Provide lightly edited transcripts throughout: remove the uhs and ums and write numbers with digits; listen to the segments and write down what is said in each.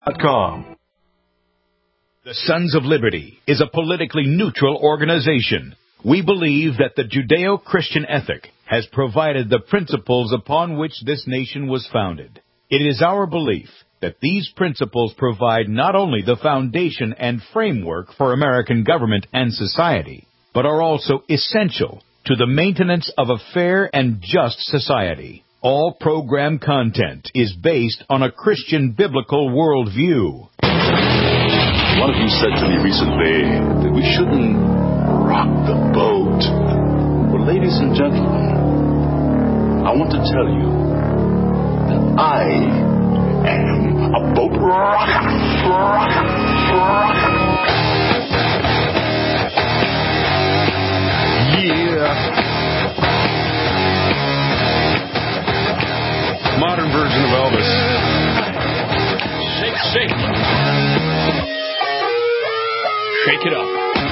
The Sons of Liberty is a politically neutral organization. We believe that the Judeo-Christian ethic has provided the principles upon which this nation was founded. It is our belief that these principles provide not only the foundation and framework for American government and society, but are also essential to the maintenance of a fair and just society. All program content is based on a Christian biblical worldview. One of you said to me recently that we shouldn't rock the boat. Well, ladies and gentlemen, I want to tell you that I am a boat rocker. Yeah. Modern version of Elvis. Shake, shake. Shake it up.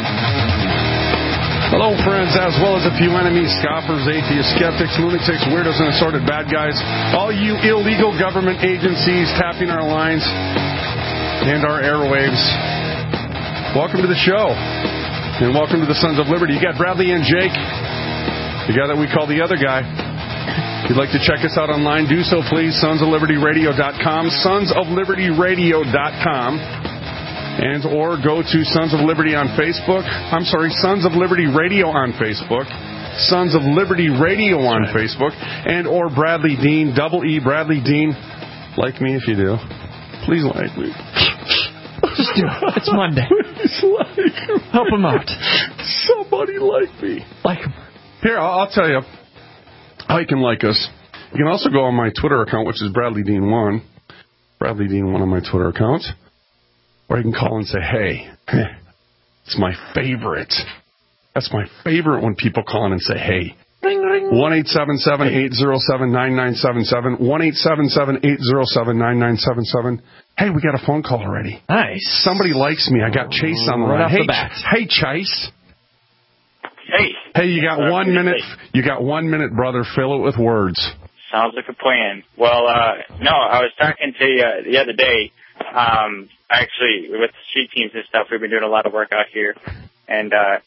Hello, friends, as well as a few enemies, scoffers, atheists, skeptics, lunatics, weirdos, and assorted bad guys. All you illegal government agencies tapping our lines and our airwaves. Welcome to the show. And welcome to the Sons of Liberty. You got Bradley and Jake, the guy that we call the other guy. If you'd like to check us out online, do so, please. sonsoflibertyradio.com, sonsoflibertyradio.com, and or go to Sons of Liberty on Facebook. I'm sorry, Sons of Liberty Radio on Facebook, Sons of Liberty Radio on Facebook, and or Bradley Dean, double E, Bradley Dean. Like me if you do. Please like me. Just do it. It's Monday. Please like me. Help him out. Somebody like me. Like him. Here, I'll tell you how you can like us. You can also go on my Twitter account, which is Bradley Dean 1. Bradley Dean 1 on my Twitter account. Or you can call and say, hey, it's my favorite. That's my favorite when people call in and say, hey. Ring, ring. 1-877-807-9977. 1-877-807-9977. Hey, we got a phone call already. Nice. Somebody likes me. I got Chase on the line. Right off the bat. Hey, Chase. Hey, you got 1 minute. You got 1 minute, brother. Fill it with words. Sounds like a plan. Well, no, I was talking to you the other day. Actually, with the street teams and stuff, we've been doing a lot of work out here. And, I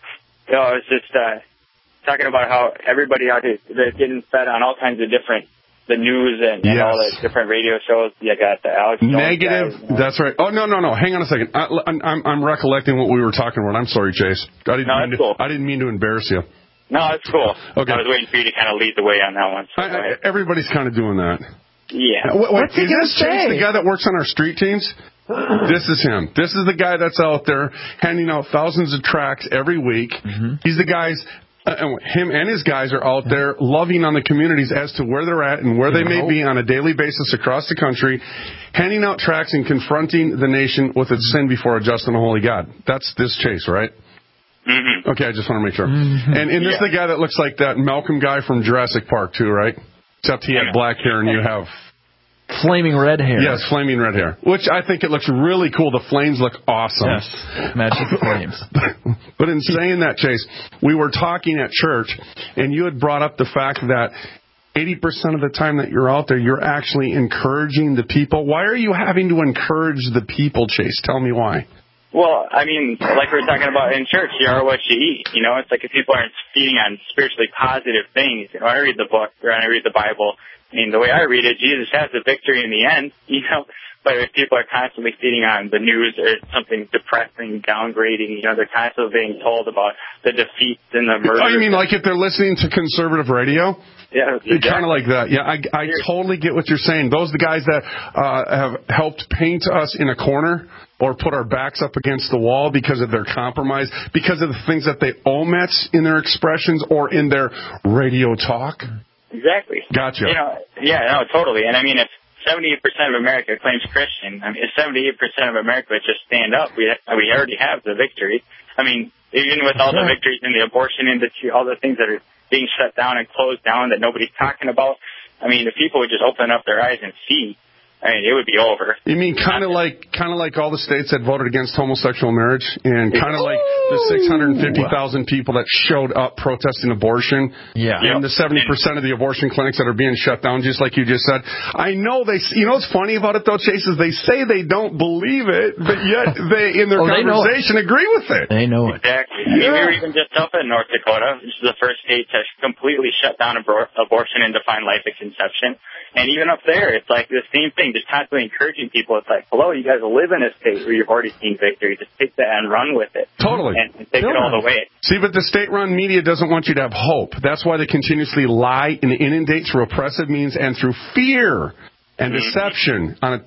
was just talking about how everybody out here, they're getting fed on all kinds of different, the news and all the different radio shows. You got the Alex Jones Negative. guys, That's right. Oh, no. Hang on a second. I'm recollecting what we were talking about. I'm sorry, Chase. I didn't mean to embarrass you. No, it's cool. Okay. I was waiting for you to kind of lead the way on that one. So everybody's kind of doing that. Yeah. What's he going to say? Chase the guy that works on our street teams? This is him. This is the guy that's out there handing out thousands of tracts every week. Mm-hmm. He's the guys... him and his guys are out there loving on the communities as to where they're at and where they may be on a daily basis across the country, handing out tracts and confronting the nation with its sin before a just and a holy God. That's this Chase, right? Mm-hmm. Okay, I just want to make sure. Mm-hmm. And this is the guy that looks like that Malcolm guy from Jurassic Park, too, right? Except he had black hair and you have... Flaming red hair. Yes, flaming red hair. Which I think it looks really cool. The flames look awesome. Yes, magic flames. But in saying that, Chase, we were talking at church, and you had brought up the fact that 80% of the time that you're out there, you're actually encouraging the people. Why are you having to encourage the people, Chase? Tell me why. Well, I mean, like we were talking about in church, you are what you eat. You know, it's like if people aren't feeding on spiritually positive things. You know, I read the book, or I read the Bible. I mean, the way I read it, Jesus has the victory in the end, you know. But if people are constantly feeding on the news or something depressing, downgrading, you know, they're constantly being told about the defeats and the murder. Oh, you mean like if they're listening to conservative radio? Yeah, exactly. Kind of like that. Yeah, I totally get what you're saying. Those are the guys that have helped paint us in a corner or put our backs up against the wall because of their compromise, because of the things that they omit in their expressions or in their radio talk. Exactly. Gotcha. You know, yeah, no, totally. And I mean, if 78% of America claims Christian, I mean, if 78% of America would just stand up, we already have the victory. I mean, even with all the victories in the abortion industry, all the things that are being shut down and closed down that nobody's talking about, I mean, if people would just open up their eyes and see, I mean, it would be over. You mean kind of like all the states that voted against homosexual marriage, and kind of like the 650,000 people that showed up protesting abortion, and the 70% of the abortion clinics that are being shut down, just like you just said. I know what's funny about it though, Chase, is they say they don't believe it, but yet they in their conversation agree with it. They know it. Exactly. I mean, we were even just up in North Dakota. This is the first state to completely shut down abortion and define life at conception. And even up there, it's like the same thing, just constantly encouraging people. It's like, hello, you guys live in a state where you've already seen victory. Just take that and run with it. Totally. And take it all the way. See, but the state-run media doesn't want you to have hope. That's why they continuously lie and inundate through oppressive means and through fear and deception on a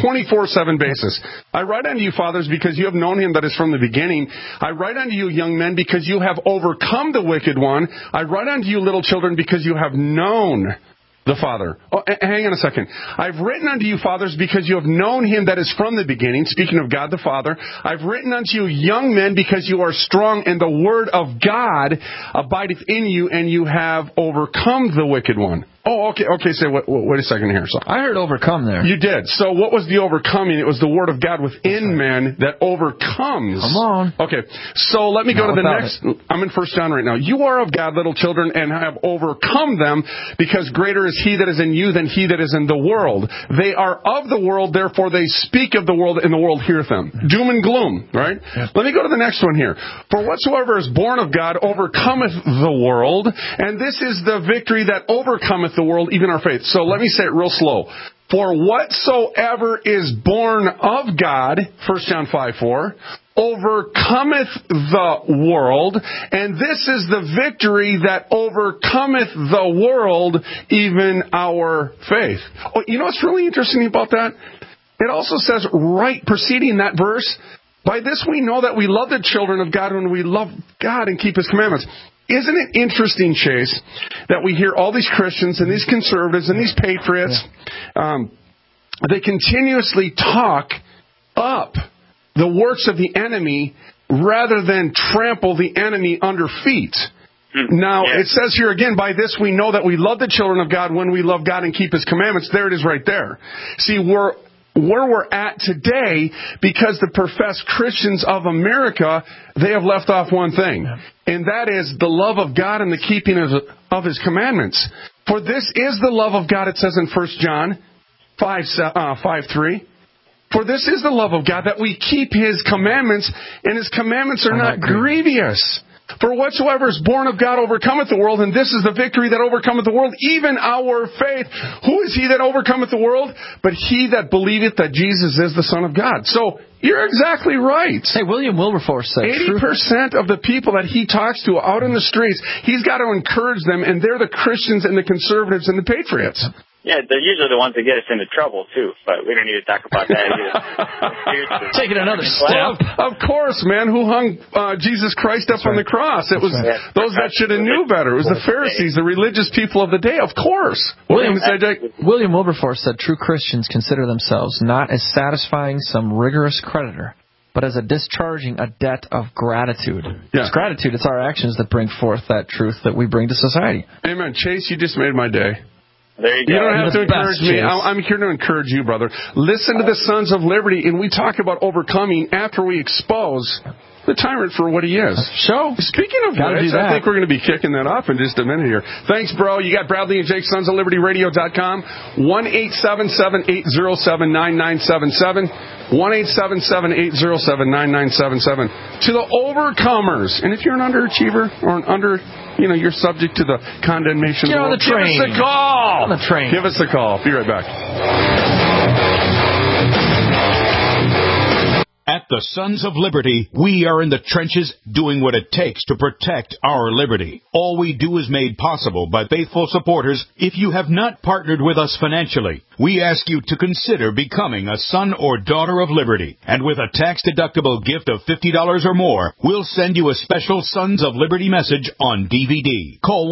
24/7 basis. I write unto you, fathers, because you have known him that is from the beginning. I write unto you, young men, because you have overcome the wicked one. I write unto you, little children, because you have known the Father. Oh, hang on a second. I've written unto you, fathers, because you have known him that is from the beginning, speaking of God the Father. I've written unto you, young men, because you are strong, and the word of God abideth in you, and you have overcome the wicked one. Oh, okay. Say, wait a second here. So I heard overcome there. You did. So what was the overcoming? It was the word of God within man that overcomes. Come on. Okay. So let me go to the next. I'm in 1 John right now. You are of God, little children, and have overcome them, because greater is he that is in you than he that is in the world. They are of the world, therefore they speak of the world, and the world heareth them. Doom and gloom, right? Yeah. Let me go to the next one here. For whatsoever is born of God overcometh the world, and this is the victory that overcometh the world, even our faith. So let me say it real slow. For whatsoever is born of God, 1 John 5:4, overcometh the world, and this is the victory that overcometh the world, even our faith. Oh, you know what's really interesting about that? It also says, right preceding that verse, by this we know that we love the children of God when we love God and keep his commandments. Isn't it interesting, Chase, that we hear all these Christians and these conservatives and these patriots, they continuously talk up the works of the enemy rather than trample the enemy under feet. Now, it says here again, by this we know that we love the children of God when we love God and keep his commandments. There it is right there. See, where we're at today, because the professed Christians of America, they have left off one thing, and that is the love of God and the keeping of his commandments. For this is the love of God, it says in 1 John 5:3. For this is the love of God, that we keep his commandments, and his commandments are not grievous. For whatsoever is born of God overcometh the world, and this is the victory that overcometh the world, even our faith. Who is he that overcometh the world? But he that believeth that Jesus is the Son of God. So, you're exactly right. Hey, William Wilberforce said 80% of the people that he talks to out in the streets, he's got to encourage them, and they're the Christians and the conservatives and the patriots. Yeah, they're usually the ones that get us into trouble, too, but we don't need to talk about that either. Taking another step. Of course, man. Who hung Jesus Christ up on the cross? It was those that should have knew better. It was the Pharisees, the religious people of the day, of course. William Wilberforce said true Christians consider themselves not as satisfying some rigorous creditor, but as a discharging a debt of gratitude. It's gratitude. It's our actions that bring forth that truth that we bring to society. Amen. Chase, you just made my day. There you go. You don't have to encourage me. I'm here to encourage you, brother. Listen to the Sons of Liberty, and we talk about overcoming after we expose the tyrant for what he is. So, speaking of which, I think we're going to be kicking that off in just a minute here. Thanks, bro. You got Bradley and Jake, Sons of Liberty Radio.com, 1-877-807-9977, 1-877-807-9977. To the overcomers. And if you're an underachiever or you're subject to the condemnation of the world, give us a call. On the train. Give us a call. Be right back. At the Sons of Liberty, we are in the trenches doing what it takes to protect our liberty. All we do is made possible by faithful supporters. If you have not partnered with us financially, we ask you to consider becoming a son or daughter of liberty. And with a tax-deductible gift of $50 or more, we'll send you a special Sons of Liberty message on DVD. Call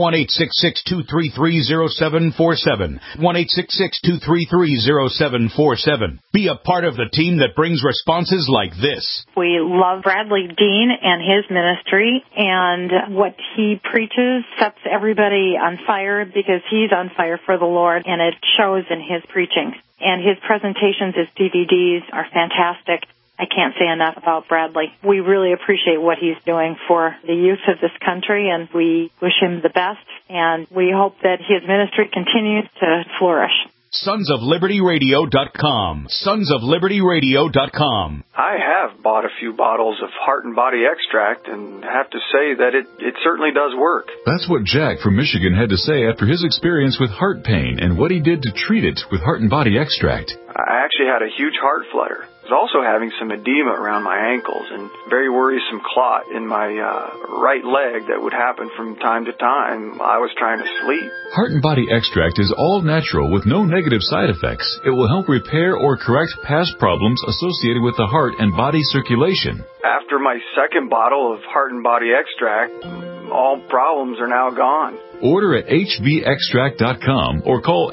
1-866-233-0747. 1-866-233-0747. Be a part of the team that brings responses like this. We love Bradley Dean and his ministry, and what he preaches sets everybody on fire because he's on fire for the Lord, and it shows in his preaching. And his presentations, his DVDs are fantastic. I can't say enough about Bradley. We really appreciate what he's doing for the youth of this country, and we wish him the best, and we hope that his ministry continues to flourish. SonsofLibertyRadio.com. SonsofLibertyRadio.com. I have bought a few bottles of Heart and Body Extract and have to say that it certainly does work. That's what Jack from Michigan had to say after his experience with heart pain and what he did to treat it with Heart and Body Extract. I actually had a huge heart flutter. I was also having some edema around my ankles and very worrisome clot in my right leg that would happen from time to time while I was trying to sleep. Heart and Body Extract is all natural with no negative side effects. It will help repair or correct past problems associated with the heart and body circulation. After my second bottle of Heart and Body Extract, all problems are now gone. Order at hbextract.com or call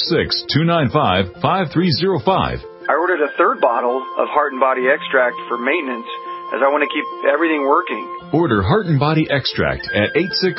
866-295-5305. I ordered a third bottle of Heart and Body Extract for maintenance as I want to keep everything working. Order Heart and Body Extract at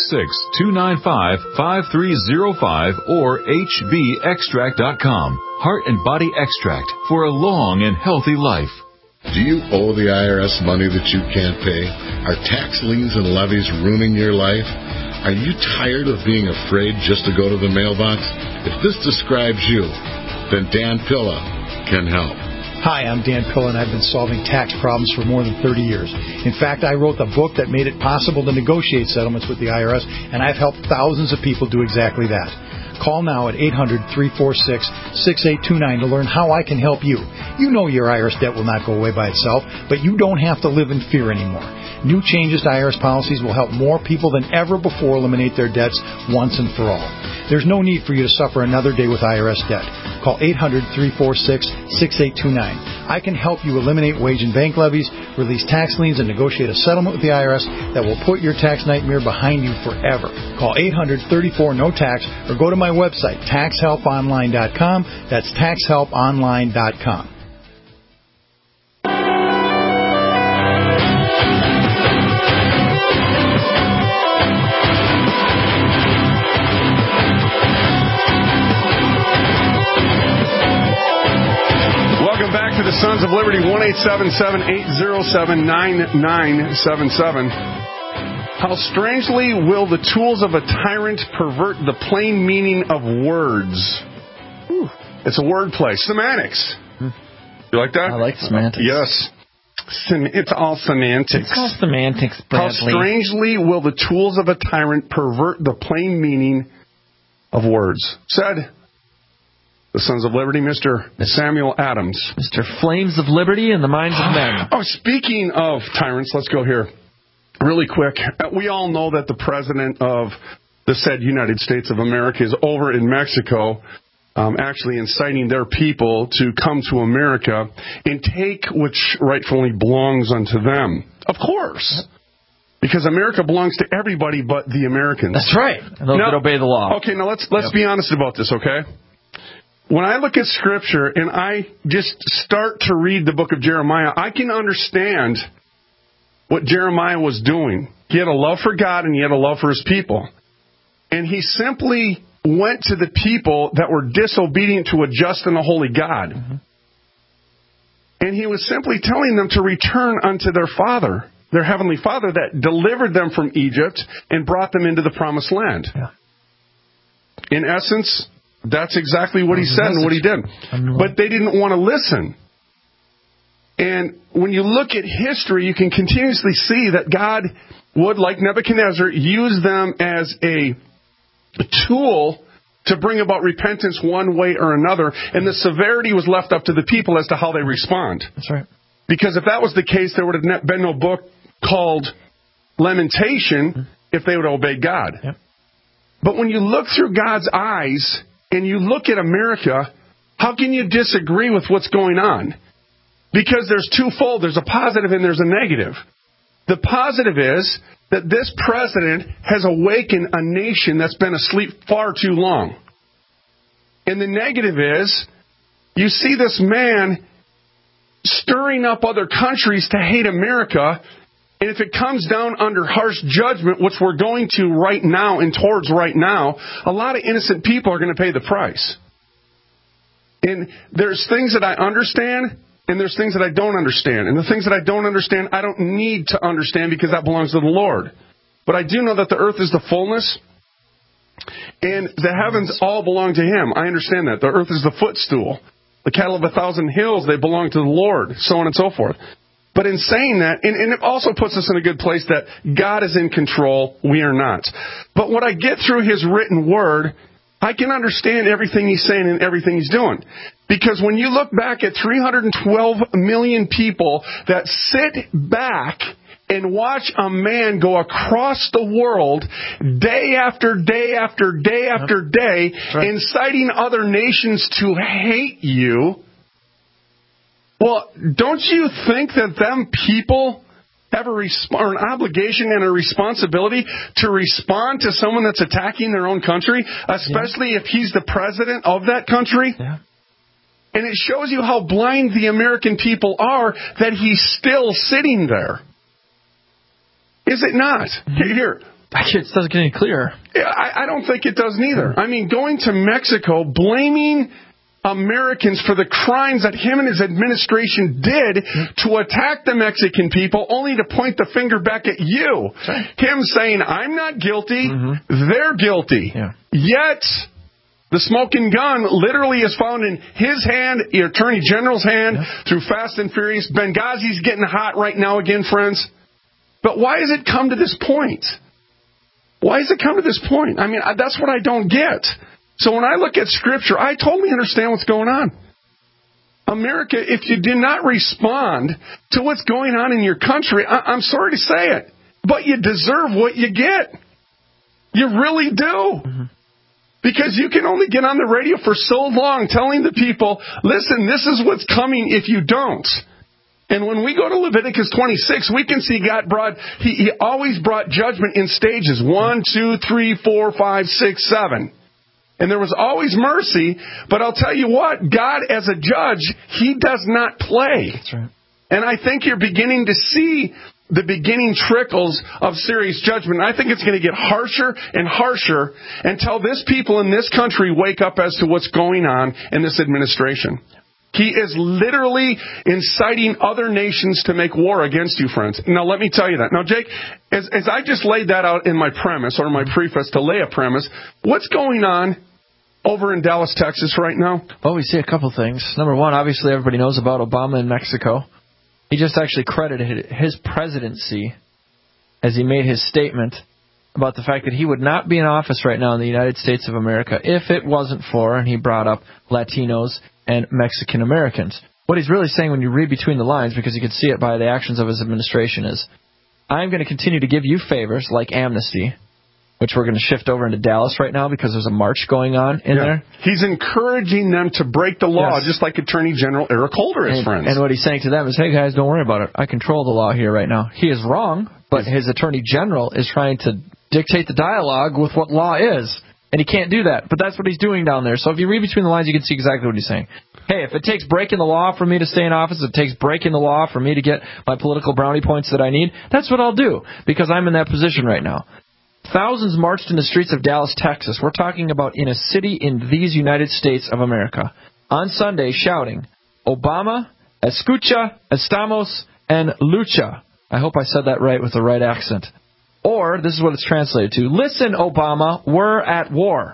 866-295-5305 or hbextract.com. Heart and Body Extract for a long and healthy life. Do you owe the IRS money that you can't pay? Are tax liens and levies ruining your life? Are you tired of being afraid just to go to the mailbox? If this describes you, then Dan Pilla can help. Hi, I'm Dan Pilla, and I've been solving tax problems for more than 30 years. In fact, I wrote the book that made it possible to negotiate settlements with the IRS, and I've helped thousands of people do exactly that. Call now at 800-346-6829 to learn how I can help you. You know your IRS debt will not go away by itself, but you don't have to live in fear anymore. New changes to IRS policies will help more people than ever before eliminate their debts once and for all. There's no need for you to suffer another day with IRS debt. Call 800-346-6829. I can help you eliminate wage and bank levies, release tax liens, and negotiate a settlement with the IRS that will put your tax nightmare behind you forever. Call 800-34-NO-TAX or go to my website, taxhelponline.com. That's taxhelponline.com. The Sons of Liberty, 1-877-807-9977. How strangely will the tools of a tyrant pervert the plain meaning of words? Ooh. It's a wordplay. Semantics. You like that? I like semantics. Yes. It's all semantics. It's all semantics, Bradley. How strangely will the tools of a tyrant pervert the plain meaning of words? Said the Sons of Liberty, Mr. Samuel Adams. Mr. Flames of Liberty in the minds of men. Oh, speaking of tyrants, let's go here really quick. We all know that the president of the said United States of America is over in Mexico, actually inciting their people to come to America and take which rightfully belongs unto them. Of course. Because America belongs to everybody but the Americans. That's right. And those that obey the law. Okay, now let's be honest about this, okay? When I look at Scripture and I just start to read the book of Jeremiah, I can understand what Jeremiah was doing. He had a love for God and he had a love for his people. And he simply went to the people that were disobedient to a just and a holy God. Mm-hmm. And he was simply telling them to return unto their Father, their Heavenly Father that delivered them from Egypt and brought them into the Promised Land. Yeah. In essence, that's exactly what he said and what he did. But they didn't want to listen. And when you look at history, you can continuously see that God would, like Nebuchadnezzar, use them as a tool to bring about repentance one way or another. And the severity was left up to the people as to how they respond. That's right. Because if that was the case, there would have been no book called Lamentation if they would obey God. Yep. But when you look through God's eyes and you look at America, how can you disagree with what's going on? Because there's twofold. There's a positive and there's a negative. The positive is that this president has awakened a nation that's been asleep far too long. And the negative is you see this man stirring up other countries to hate America. And if it comes down under harsh judgment, which we're going to right now and towards right now, a lot of innocent people are going to pay the price. And there's things that I understand, and there's things that I don't understand. And the things that I don't understand, I don't need to understand because that belongs to the Lord. But I do know that the earth is the fullness, and the heavens all belong to Him. I understand that. The earth is the footstool. The cattle of 1,000 hills, they belong to the Lord, so on and so forth. But in saying that, and it also puts us in a good place that God is in control, we are not. But what I get through His written word, I can understand everything He's saying and everything He's doing. Because when you look back at 312 million people that sit back and watch a man go across the world day after day after day after day, inciting other nations to hate you, well, don't you think that them people have an obligation and a responsibility to respond to someone that's attacking their own country, especially if he's the president of that country? Yeah. And it shows you how blind the American people are that he's still sitting there. Is it not? Here. It doesn't get any clearer. I don't think it does neither. I mean, going to Mexico, blaming Americans for the crimes that him and his administration did to attack the Mexican people, only to point the finger back at you. Him saying, I'm not guilty, they're guilty. Yeah. Yet, the smoking gun literally is found in his hand, the Attorney General's hand, through Fast and Furious. Benghazi's getting hot right now again, friends. But why has it come to this point? Why has it come to this point? I mean, that's what I don't get. So when I look at Scripture, I totally understand what's going on. America, if you did not respond to what's going on in your country, I'm sorry to say it, but you deserve what you get. You really do. Because you can only get on the radio for so long telling the people, listen, this is what's coming if you don't. And when we go to Leviticus 26, we can see God He always brought judgment in stages. 1, 2, 3, 4, 5, 6, 7. And there was always mercy, but I'll tell you what, God as a judge, He does not play. That's right. And I think you're beginning to see the beginning trickles of serious judgment. I think it's going to get harsher and harsher until this people in this country wake up as to what's going on in this administration. He is literally inciting other nations to make war against you, friends. Now, let me tell you that. Now, Jake, as I just laid that out in my premise, or my preface to lay a premise, what's going on over in Dallas, Texas right now? Well, we see a couple things. Number one, obviously everybody knows about Obama in Mexico. He just actually credited his presidency as he made his statement about the fact that he would not be in office right now in the United States of America if it wasn't for, and he brought up Latinos and Mexican Americans. What he's really saying when you read between the lines, because you can see it by the actions of his administration, is I'm going to continue to give you favors like amnesty, which we're going to shift over into Dallas right now because there's a march going on in there. He's encouraging them to break the law, just like Attorney General Eric Holder is, friends. And what he's saying to them is, hey, guys, don't worry about it. I control the law here right now. He is wrong, but his Attorney General is trying to dictate the dialogue with what law is. And he can't do that. But that's what he's doing down there. So if you read between the lines, you can see exactly what he's saying. Hey, if it takes breaking the law for me to stay in office, if it takes breaking the law for me to get my political brownie points that I need, that's what I'll do, because I'm in that position right now. Thousands marched in the streets of Dallas, Texas. We're talking about in a city in these United States of America. On Sunday, shouting, Obama, escucha, estamos, and lucha. I hope I said that right with the right accent. Or, this is what it's translated to, listen, Obama, we're at war.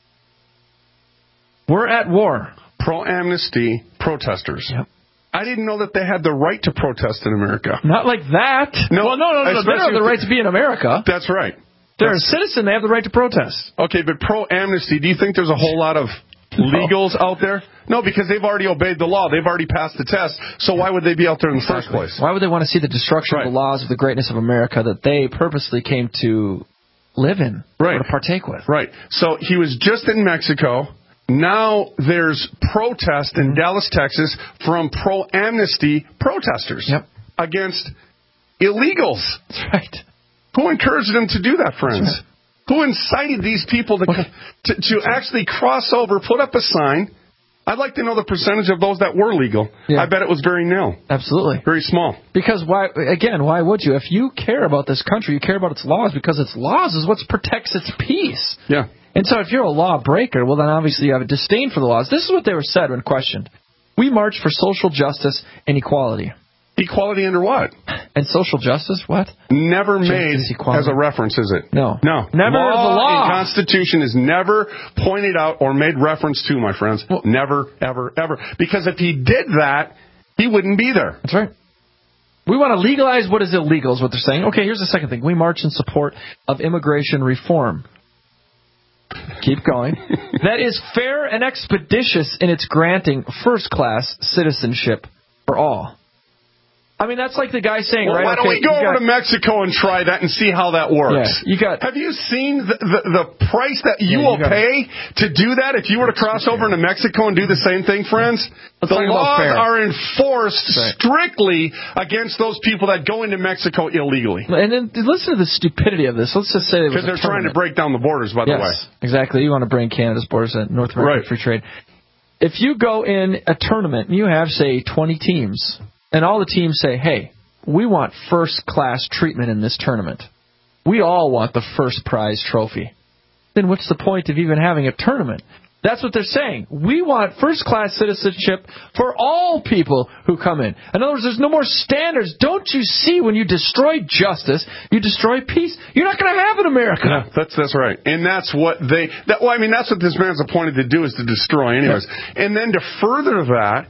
We're at war. Pro-amnesty protesters. Yep. I didn't know that they had the right to protest in America. Not like that. No, well, no. They don't have the right to be in America. That's right. They're a citizen. They have the right to protest. Okay, but pro-amnesty, do you think there's a whole lot of legals out there? No, because they've already obeyed the law. They've already passed the test. So why would they be out there in the first place? Why would they want to see the destruction of the laws of the greatness of America that they purposely came to live in or to partake with? Right. So he was just in Mexico. Now there's protest in Dallas, Texas from pro-amnesty protesters against illegals. That's right. Who encouraged them to do that, friends? Right. Who incited these people to actually cross over, put up a sign, I'd like to know the percentage of those that were legal. Yeah. I bet it was very nil. Absolutely. Very small. Because why would you? If you care about this country, you care about its laws because its laws is what protects its peace. Yeah. And so if you're a lawbreaker, well, then obviously you have a disdain for the laws. This is what they were said when questioned. We march for social justice and equality. Equality under what? And social justice, what? Never made as a reference, is it? No. No. Never the law. And Constitution is never pointed out or made reference to, my friends. Well, never, ever, ever. Because if he did that, he wouldn't be there. That's right. We want to legalize what is illegal is what they're saying. Okay, here's the second thing. We march in support of immigration reform. Keep going. That is fair and expeditious in its granting first-class citizenship for all. I mean, that's like the guy saying, well, right? Why don't we go over to Mexico and try that and see how that works? Yeah, Have you seen the price that you will pay to do that if you were to cross over into Mexico and do the same thing, friends? The laws are enforced strictly against those people that go into Mexico illegally. And then listen to the stupidity of this. Let's just say because they're trying to break down the borders, by the way. Exactly. You want to bring Canada's borders to North American free trade. If you go in a tournament and you have, say, 20 teams. And all the teams say, hey, we want first-class treatment in this tournament. We all want the first prize trophy. Then what's the point of even having a tournament? That's what they're saying. We want first-class citizenship for all people who come in. In other words, there's no more standards. Don't you see when you destroy justice, you destroy peace? You're not going to have it in America. Yeah, that's right. And that's what that's what this man's appointed to do is to destroy anyways. Yeah. And then to further that,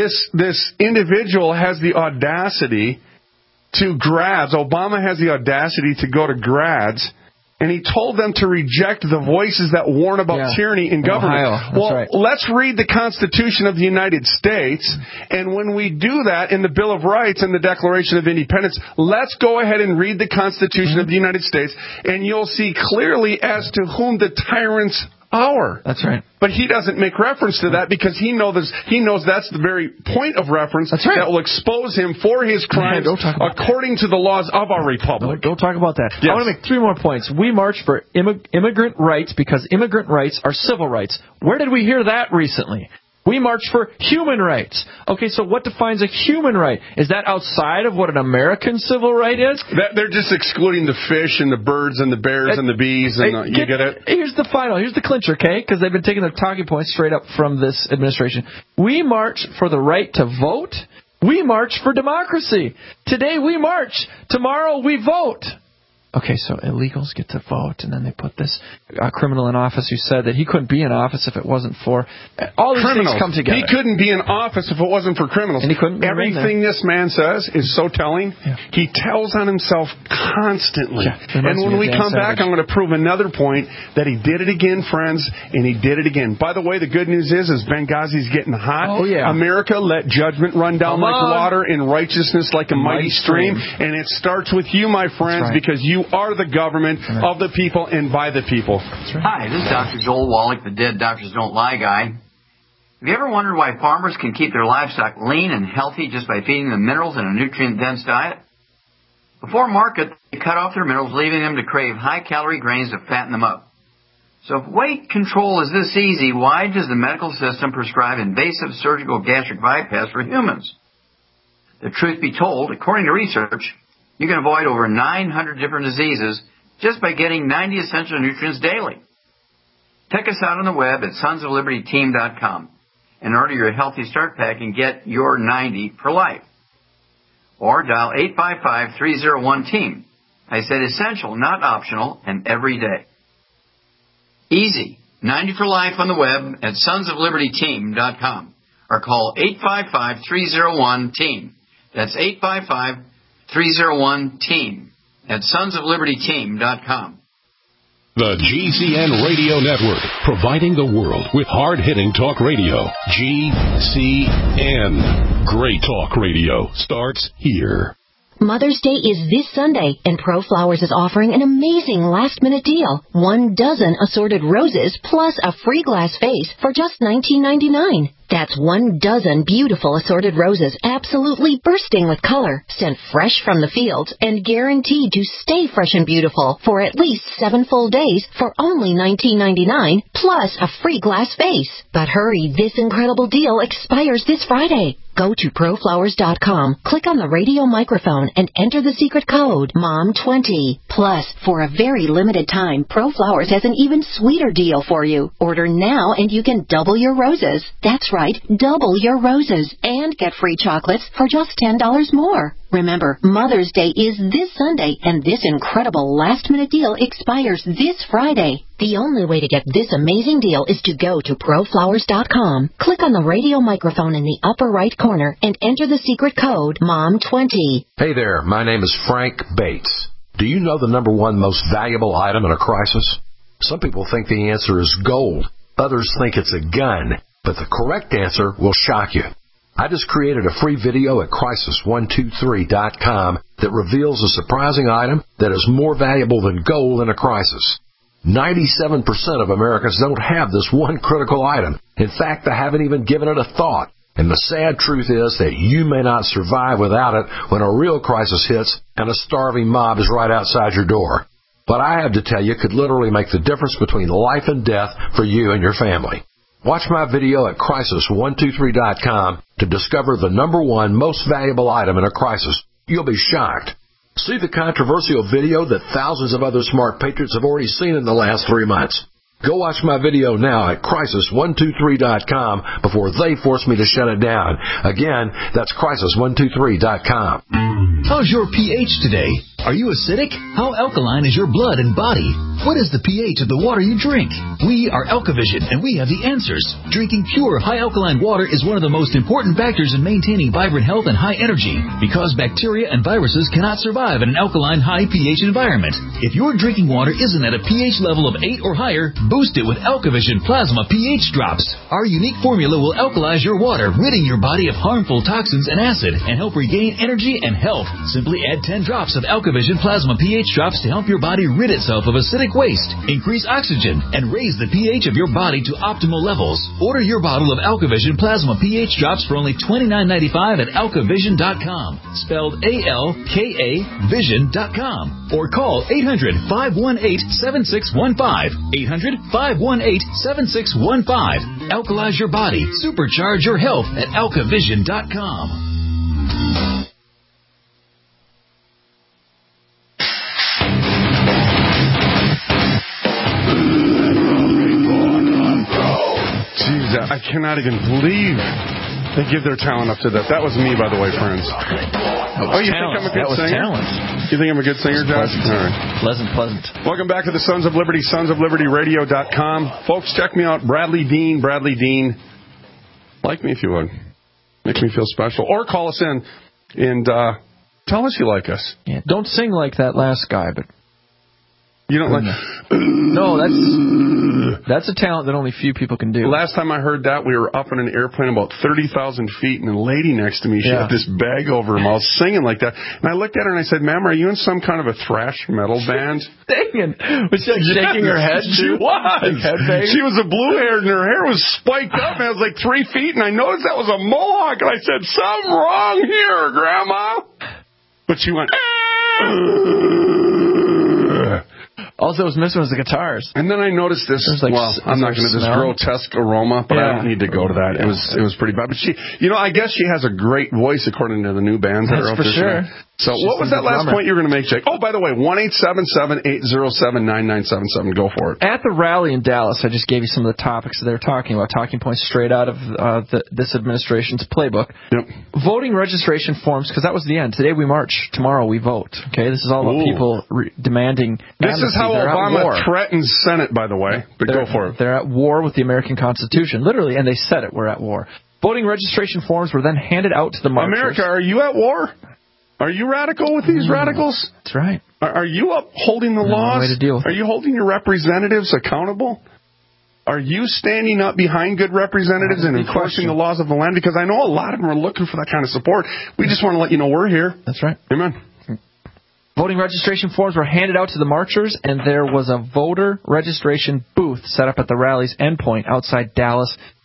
This individual has the audacity to grads. Obama has the audacity to go to grads, and he told them to reject the voices that warn about tyranny in government. Let's read the Constitution of the United States, and when we do that in the Bill of Rights and the Declaration of Independence, let's go ahead and read the Constitution of the United States, and you'll see clearly as to whom the tyrants are. That's right. But he doesn't make reference to that because he knows that's the very point of reference that will expose him for his crimes according to the laws of our republic. Don't talk about that. Yes. I want to make 3 more points. We march for immigrant rights because immigrant rights are civil rights. Where did we hear that recently? We march for human rights. Okay, so what defines a human right? Is that outside of what an American civil right is? They're just excluding the fish and the birds and the bears and the bees. And you get it? Here's the clincher, okay? Because they've been taking their talking points straight up from this administration. We march for the right to vote. We march for democracy. Today we march. Tomorrow we vote. Okay, so illegals get to vote, and then they put this criminal in office who said that he couldn't be in office if it wasn't for... All these things come together. He couldn't be in office if it wasn't for criminals. And he couldn't be Everything this man says is so telling. Yeah. He tells on himself constantly. Yeah, and when we come back, I'm going to prove another point that he did it again, friends, and he did it again. By the way, the good news is Benghazi's getting hot. Oh, yeah. America, let judgment run down like water and righteousness like a mighty stream. And it starts with you, my friends, because you are the government of the people and by the people. Hi, this is Dr. Joel Wallach, the Dead Doctors Don't Lie guy. Have you ever wondered why farmers can keep their livestock lean and healthy just by feeding them minerals in a nutrient-dense diet? Before market, they cut off their minerals, leaving them to crave high-calorie grains to fatten them up. So if weight control is this easy, why does the medical system prescribe invasive surgical gastric bypass for humans? The truth be told, according to research, you can avoid over 900 different diseases just by getting 90 essential nutrients daily. Check us out on the web at sonsoflibertyteam.com and order your Healthy Start Pack and get your 90 for life. Or dial 855-301-TEAM. I said essential, not optional, and every day. Easy. 90 for life on the web at sonsoflibertyteam.com or call 855-301-TEAM. That's 855-301-TEAM at sonsoflibertyteam.com. The GCN Radio Network, providing the world with hard-hitting talk radio. GCN. Great talk radio starts here. Mother's Day is this Sunday, and ProFlowers is offering an amazing last-minute deal. 1 dozen assorted roses plus a free glass vase for just $19.99. That's 12 beautiful assorted roses, absolutely bursting with color, sent fresh from the fields, and guaranteed to stay fresh and beautiful for at least 7 full days for only $19.99, plus a free glass vase. But hurry, this incredible deal expires this Friday. Go to proflowers.com, click on the radio microphone, and enter the secret code, MOM20. Plus, for a very limited time, ProFlowers has an even sweeter deal for you. Order now and you can double your roses. That's right, double your roses, and get free chocolates for just $10 more. Remember, Mother's Day is this Sunday, and this incredible last-minute deal expires this Friday. The only way to get this amazing deal is to go to proflowers.com, click on the radio microphone in the upper right corner, and enter the secret code, MOM20. Hey there, my name is Frank Bates. Do you know the number one most valuable item in a crisis? Some people think the answer is gold. Others think it's a gun. But the correct answer will shock you. I just created a free video at crisis123.com that reveals a surprising item that is more valuable than gold in a crisis. 97% of Americans don't have this one critical item. In fact, they haven't even given it a thought. And the sad truth is that you may not survive without it when a real crisis hits and a starving mob is right outside your door. What I have to tell you could literally make the difference between life and death for you and your family. Watch my video at crisis123.com to discover the number one most valuable item in a crisis. You'll be shocked. See the controversial video that thousands of other smart patriots have already seen in the last 3 months. Go watch my video now at crisis123.com before they force me to shut it down. Again, that's crisis123.com. How's your pH today? Are you acidic? How alkaline is your blood and body? What is the pH of the water you drink? We are AlkaVision, and we have the answers. Drinking pure, high alkaline water is one of the most important factors in maintaining vibrant health and high energy, because bacteria and viruses cannot survive in an alkaline, high pH environment. If your drinking water isn't at a pH level of 8 or higher, boost it with AlkaVision Plasma pH Drops. Our unique formula will alkalize your water, ridding your body of harmful toxins and acid, and help regain energy and health. Simply add 10 drops of AlkaVision Plasma pH Drops to help your body rid itself of acidic waste, increase oxygen, and raise the pH of your body to optimal levels. Order your bottle of AlkaVision Plasma pH Drops for only $29.95 at AlkaVision.com, spelled A-L-K-A Vision.com, or call 800-518-7615, 800-518-7615. Alkalize your body, supercharge your health at AlkaVision.com. I cannot even believe they give their talent up to that. That was me, by the way, friends. Oh, you think I'm a good singer? Talent. You think I'm a good singer, Josh? All right. Pleasant. Welcome back to the Sons of Liberty, sonsoflibertyradio.com. Folks, check me out, Bradley Dean. Like me if you would. Make me feel special. Or call us in and tell us you like us. Yeah, don't sing like that last guy, but... You don't like... No, that's a talent that only few people can do. Last time I heard that, we were up in an airplane about 30,000 feet, and a lady next to me, she had this bag over her mouth singing like that. And I looked at her and I said, "Ma'am, are you in some kind of a thrash metal band?" Singing. Was she like shaking her head? She was. Like she was a blue-haired, and her hair was spiked up, and it was like 3 feet, and I noticed that was a mohawk, and I said, "Something wrong here, Grandma." But she went... All that was missing was the guitars. And then I noticed this. I'm not going to this grotesque aroma, but I don't need to go to that. It was pretty bad. But she, I guess she has a great voice according to the new bands that are out there. That's for sure. So what was that last point you were going to make, Jake? Oh, by the way, 1-877-807-9977. Go for it. At the rally in Dallas, I just gave you some of the topics that they were talking about, talking points straight out of this administration's playbook. Yep. Voting registration forms, because that was the end. Today we march. Tomorrow we vote. Okay, this is all about people demanding This amnesty. is how Obama threatens Senate, by the way. But go for it. They're at war with the American Constitution, literally, and they said it, we're at war. Voting registration forms were then handed out to the marchers. America, are you at war? Are you radical with these radicals? That's right. Are you upholding the laws? Way to deal with Are you holding your representatives accountable? Are you standing up behind good representatives and enforcing the laws of the land? Because I know a lot of them are looking for that kind of support. We just want to let you know we're here. That's right. Amen. Voting registration forms were handed out to the marchers, and there was a voter registration booth set up at the rally's endpoint outside Dallas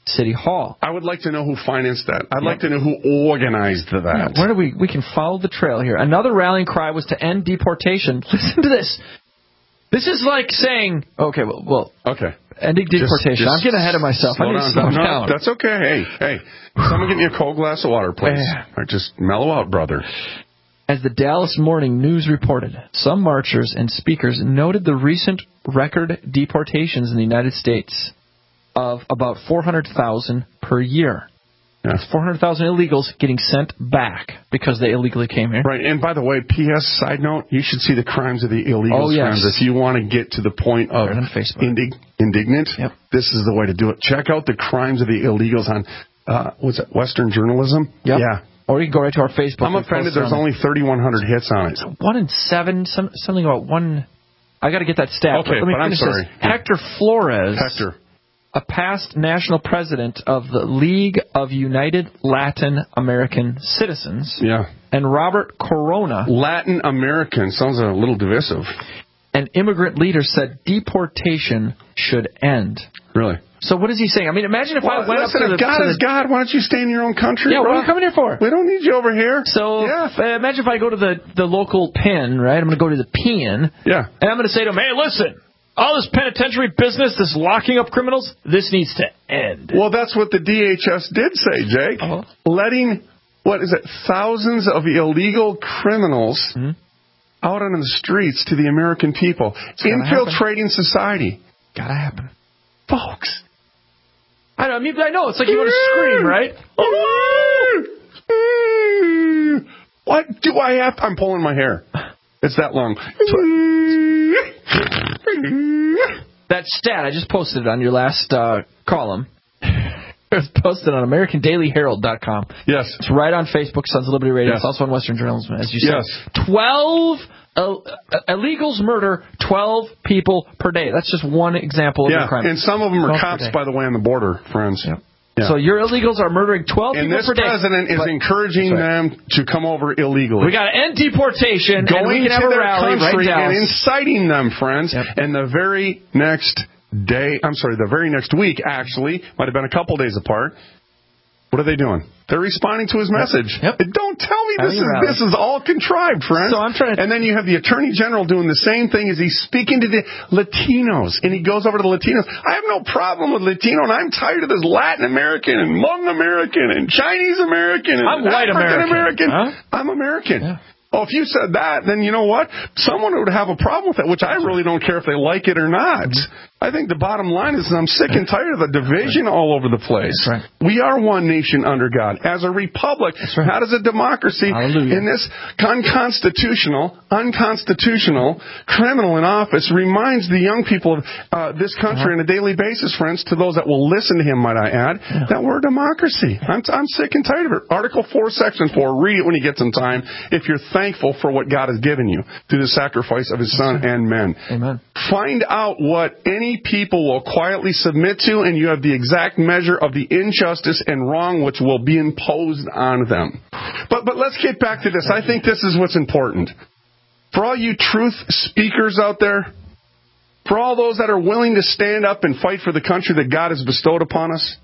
City Hall. I would like to know who financed that. I'd like to know who organized that. Yeah, where do we can follow the trail here. Another rallying cry was to end deportation. Listen to this. This is like saying, okay, ending deportation. I'm getting ahead of myself. I need to slow down. That's okay. Hey, someone get me a cold glass of water, please. Or just mellow out, brother. As the Dallas Morning News reported, some marchers and speakers noted the recent record deportations in the United States of about 400,000 per year. Yeah. That's 400,000 illegals getting sent back because they illegally came here. Right, and by the way, P.S. side note, you should see the crimes of the illegals, friends. If you want to get to the point of indignant, this is the way to do it. Check out the crimes of the illegals on, what's it, Western Journalism? Yep. Yeah. Or you can go right to our Facebook. I'm offended there's only 3,100 hits on it. So 1 in 7, something about 1. I got to get that stat. Okay, but I'm sorry. Hector Flores. Hector. A past national president of the League of United Latin American Citizens. Yeah. And Robert Corona. Latin American. Sounds a little divisive. An immigrant leader said deportation should end. Really? So what is he saying? I mean, imagine if I went up to the... God is God, why don't you stay in your own country? Yeah, what are you coming here for? We don't need you over here. So imagine if I go to the local pen, right? I'm going to go to the pen. Yeah. And I'm going to say to him, hey, listen. All this penitentiary business, this locking up criminals, this needs to end. Well, that's what the DHS did say, Jake. Uh-huh. Letting, thousands of illegal criminals out on the streets to the American people. Infiltrating society. Gotta happen. Folks. I know. It's like you want to scream, right? What do I have? I'm pulling my hair. It's that long. That stat, I just posted it on your last column. It was posted on AmericanDailyHerald.com. Yes. It's right on Facebook, Sons of Liberty Radio. Yes. It's also on Western Journalism, as you said. Yes. 12 illegals murder 12 people per day. That's just one example of the crime. And some of them are cops, by the way, on the border, friends. Yep. Yeah. So your illegals are murdering 12 people per day. And this president is encouraging them to come over illegally. We got to end deportation, and we can have a rally right now. And inciting them, friends. Yep. And the very next week, actually, might have been a couple days apart. What are they doing? They're responding to his message. Yep. Don't tell me this is all contrived, friends. So I'm trying to... And then you have the Attorney General doing the same thing as he's speaking to the Latinos. And he goes over to the Latinos. I have no problem with Latino, and I'm tired of this Latin American and Hmong American and Chinese American and I'm white African American. Huh? I'm American. Yeah. Oh, if you said that, then you know what? Someone would have a problem with that, which I really don't care if they like it or not. I think the bottom line is I'm sick and tired of the division all over the place. Right. We are one nation under God. As a republic, not as a democracy. Hallelujah. And this unconstitutional criminal in office reminds the young people of this country on a daily basis, friends, to those that will listen to him, might I add, that we're a democracy. I'm sick and tired of it. Article 4, Section 4, read it when you get some time, if you're thankful for what God has given you through the sacrifice of his Son and men. Amen. Find out what any people will quietly submit to, and you have the exact measure of the injustice and wrong which will be imposed on them. But let's get back to this. I think this is what's important. For all you truth speakers out there, for all those that are willing to stand up and fight for the country that God has bestowed upon us,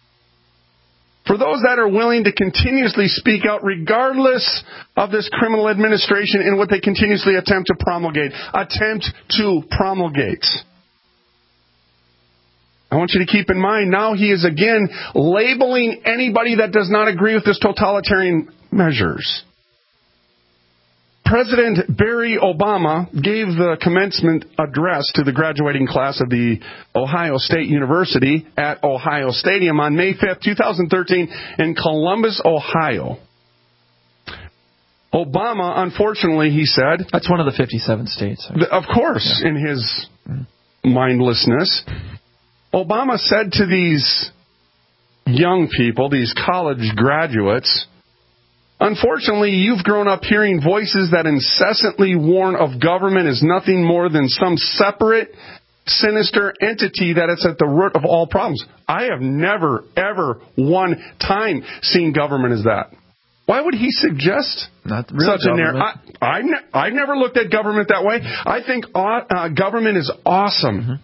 for those that are willing to continuously speak out regardless of this criminal administration and what they continuously attempt to promulgate. I want you to keep in mind, now he is again labeling anybody that does not agree with this totalitarian measures. President Barack Obama gave the commencement address to the graduating class of the Ohio State University at Ohio Stadium on May 5th, 2013 in Columbus, Ohio. Obama, unfortunately, he said... That's one of the 57 states. Of course, in his mindlessness. Obama said to these young people, these college graduates... Unfortunately, you've grown up hearing voices that incessantly warn of government as nothing more than some separate, sinister entity that is at the root of all problems. I have never, ever, one time seen government as that. Why would he suggest such a narrative? I've never looked at government that way. I think government is awesome.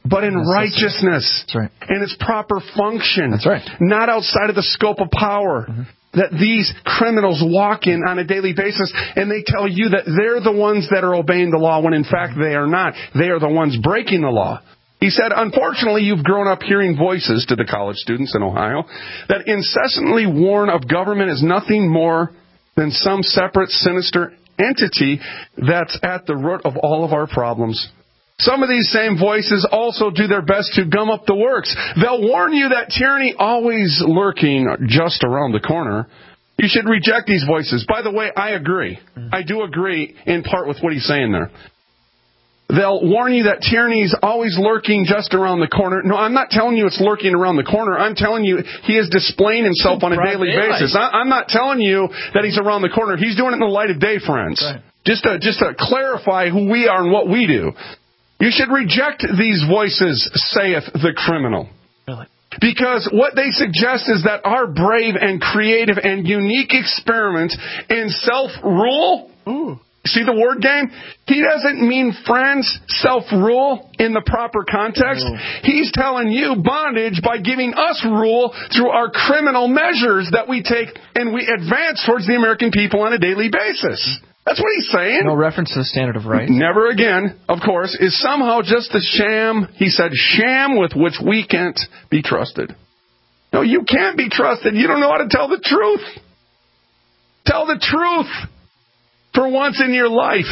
but in righteousness. That's right. And its proper function. That's right. Not outside of the scope of power that these criminals walk in on a daily basis, and they tell you that they're the ones that are obeying the law, when in fact they are not. They are the ones breaking the law. He said, unfortunately, you've grown up hearing voices, to the college students in Ohio, that incessantly warn of government as nothing more than some separate, sinister entity that's at the root of all of our problems. Some of these same voices also do their best to gum up the works. They'll warn you that tyranny always lurking just around the corner. You should reject these voices. By the way, I agree. I do agree in part with what he's saying there. They'll warn you that tyranny is always lurking just around the corner. No, I'm not telling you it's lurking around the corner. I'm telling you he is displaying himself on a daily basis. I'm not telling you that he's around the corner. He's doing it in the light of day, friends. Right. Just to clarify who we are and what we do. You should reject these voices, saith the criminal. Really? Because what they suggest is that our brave and creative and unique experiment in self-rule... See the word game? He doesn't mean, friends, self-rule in the proper context. He's telling you bondage by giving us rule through our criminal measures that we take and we advance towards the American people on a daily basis. That's what he's saying. No reference to the standard of rights. Never again, of course, is somehow just a sham. He said, sham with which we can't be trusted. No, you can't be trusted. You don't know how to tell the truth. Tell the truth for once in your life.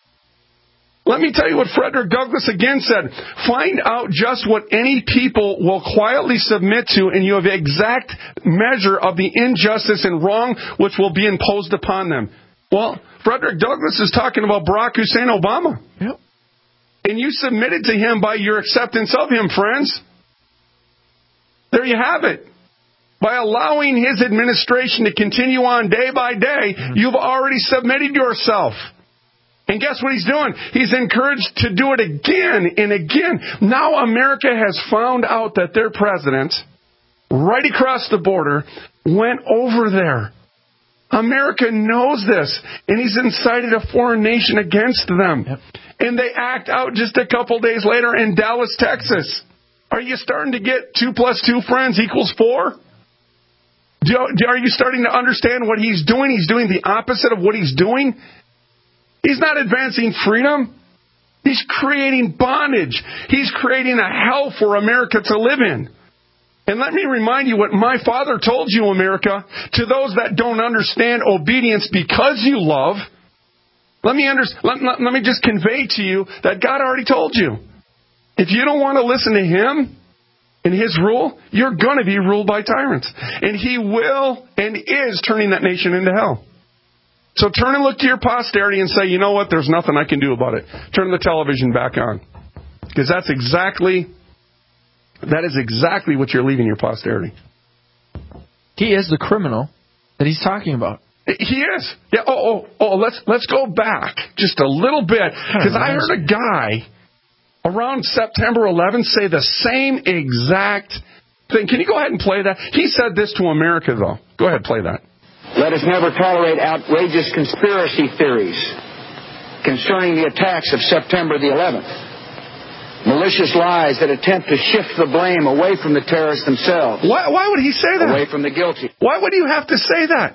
Let me tell you what Frederick Douglass again said. Find out just what any people will quietly submit to, and you have exact measure of the injustice and wrong which will be imposed upon them. Well, Frederick Douglass is talking about Barack Hussein Obama. Yep. And you submitted to him by your acceptance of him, friends. There you have it. By allowing his administration to continue on day by day, you've already submitted yourself. And guess what he's doing? He's encouraged to do it again and again. Now America has found out that their president, right across the border, went over there. America knows this, and he's incited a foreign nation against them. Yep. And they act out just a couple days later in Dallas, Texas. Are you starting to get 2 + 2 friends equals 4? Are you starting to understand what he's doing? He's doing the opposite of what he's doing. He's not advancing freedom. He's creating bondage. He's creating a hell for America to live in. And let me remind you what my father told you, America, to those that don't understand obedience because you love. Let me just convey to you that God already told you. If you don't want to listen to him and his rule, you're going to be ruled by tyrants. And he will and is turning that nation into hell. So turn and look to your posterity and say, you know what, there's nothing I can do about it. Turn the television back on. Because that is exactly what you're leaving your posterity. He is the criminal that he's talking about. He is. Yeah. Let's go back just a little bit, because I heard a guy around September 11th say the same exact thing. Can you go ahead and play that? He said this to America, though. Go ahead, play that. Let us never tolerate outrageous conspiracy theories concerning the attacks of September the 11th. Malicious lies that attempt to shift the blame away from the terrorists themselves. Why would he say that? Away from the guilty. Why would you have to say that?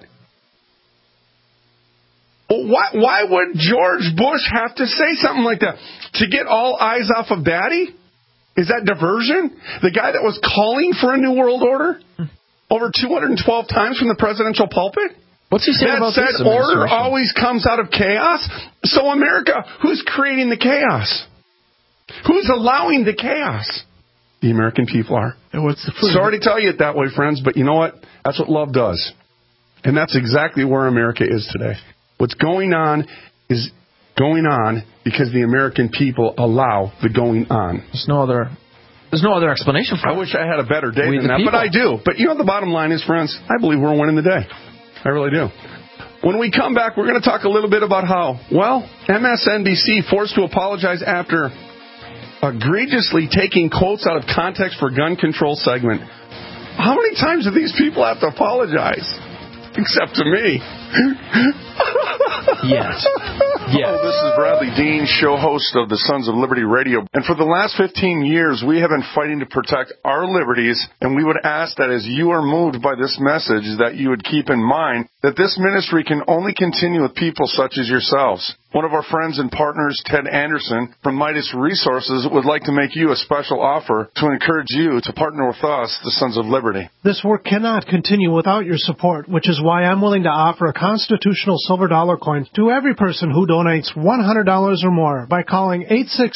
Why would George Bush have to say something like that? To get all eyes off of Daddy? Is that diversion? The guy that was calling for a new world order over 212 times from the presidential pulpit? What's he saying about this? That said, order always comes out of chaos. So America, who's creating the chaos? Who's allowing the chaos? The American people are. Sorry to tell you it that way, friends, but you know what? That's what love does. And that's exactly where America is today. What's going on is going on because the American people allow the going on. There's no other explanation for it. I wish I had a better day than that, but I do. But you know what the bottom line is, friends? I believe we're winning the day. I really do. When we come back, we're going to talk a little bit about how, MSNBC forced to apologize after egregiously taking quotes out of context for gun control segment. How many times do these people have to apologize? Except to me. Yet. Hello, this is Bradley Dean, show host of the Sons of Liberty Radio. And for the last 15 years, we have been fighting to protect our liberties, and we would ask that as you are moved by this message, that you would keep in mind that this ministry can only continue with people such as yourselves. One of our friends and partners, Ted Anderson, from Midas Resources, would like to make you a special offer to encourage you to partner with us, the Sons of Liberty. This work cannot continue without your support, which is why I'm willing to offer a constitutional silver dollar coin to every person who donates $100 or more by calling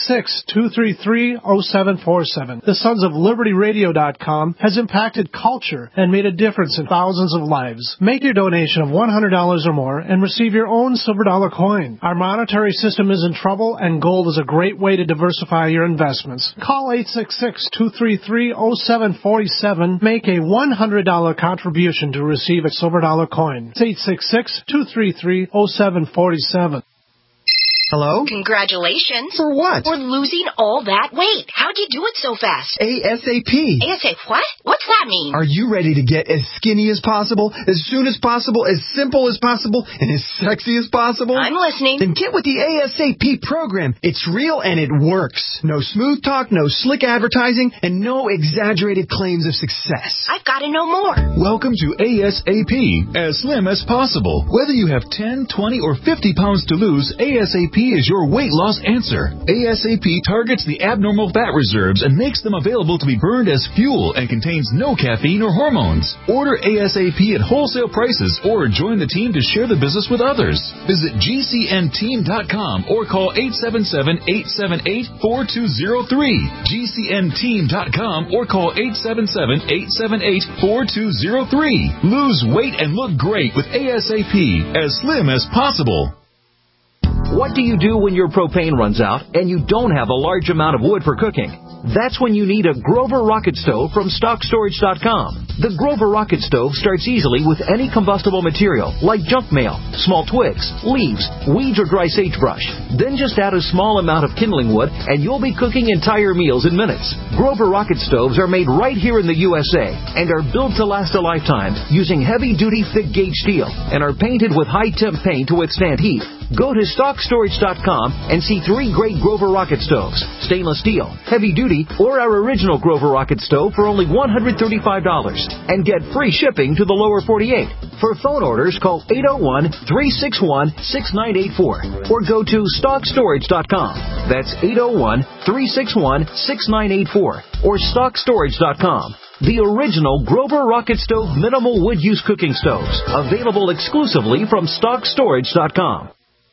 866-233-0747. The Sons of Liberty Radio.com has impacted culture and made a difference in thousands of lives. Make your donation of $100 or more and receive your own silver dollar coin. Our monetary system is in trouble, and gold is a great way to diversify your investments. Call 866-233-0747. Make a $100 contribution to receive a silver dollar coin. It's 866-233-0747. Hello? Congratulations. For what? For losing all that weight. How'd you do it so fast? ASAP. ASAP what? What's that mean? Are you ready to get as skinny as possible, as soon as possible, as simple as possible, and as sexy as possible? I'm listening. Then get with the ASAP program. It's real and it works. No smooth talk, no slick advertising, and no exaggerated claims of success. I've got to know more. Welcome to ASAP, as slim as possible. Whether you have 10, 20, or 50 pounds to lose, ASAP is your weight loss answer. ASAP targets the abnormal fat reserves and makes them available to be burned as fuel and contains no caffeine or hormones. Order ASAP at wholesale prices or join the team to share the business with others. Visit GCNteam.com or call 877-878-4203. GCNteam.com or call 877-878-4203. Lose weight and look great with ASAP, as slim as possible. What do you do when your propane runs out and you don't have a large amount of wood for cooking? That's when you need a Grover Rocket Stove from StockStorage.com. The Grover Rocket Stove starts easily with any combustible material, like junk mail, small twigs, leaves, weeds, or dry sagebrush. Then just add a small amount of kindling wood and you'll be cooking entire meals in minutes. Grover Rocket Stoves are made right here in the USA and are built to last a lifetime using heavy-duty thick-gauge steel and are painted with high-temp paint to withstand heat. Go to StockStorage.com and see 3 great Grover Rocket Stoves, stainless steel, heavy-duty, or our original Grover Rocket Stove for only $135, and get free shipping to the lower 48. For phone orders, call 801-361-6984 or go to StockStorage.com. That's 801-361-6984 or StockStorage.com. The original Grover Rocket Stove minimal wood use cooking stoves, available exclusively from StockStorage.com.